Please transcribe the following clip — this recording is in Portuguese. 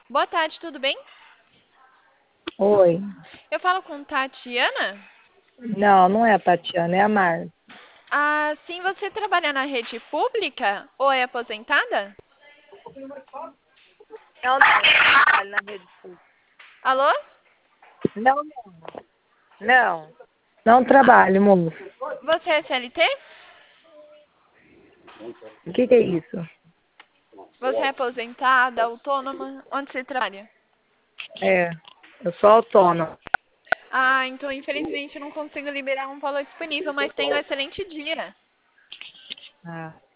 Boa tarde, tudo bem? Oi. Eu falo com Tatiana? Não, não é a Tatiana, é a Marta. Ah, sim, você trabalha na rede pública ou é aposentada? Eu não trabalho na rede pública. Alô? Não, não. Não trabalho, moço. Você é CLT? O que é isso? Você é aposentada, autônoma? Onde você trabalha? É, eu sou autônoma. Ah, então infelizmente eu não consigo liberar um valor disponível, mas tenha um excelente dia. Ah.